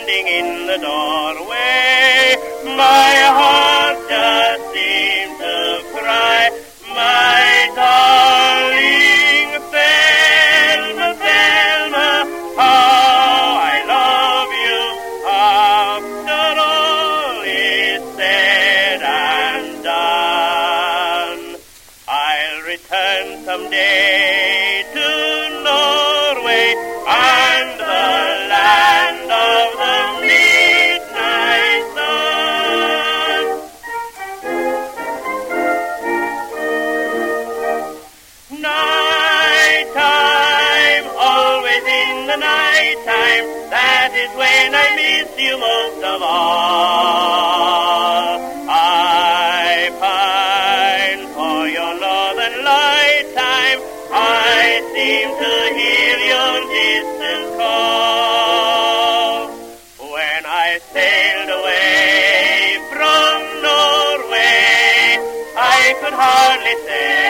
standing in the doorway. My heart just seemed to cry, my darling Thelma, Thelma, how I love you after all is said and done. I'll return someday to Norway and the land of the midnight sun. Nighttime, always in the nighttime, that is when I miss you most of all. I pine for your northern light time, I seem to hear your distant call. When I sailed away from Norway, I could hardly say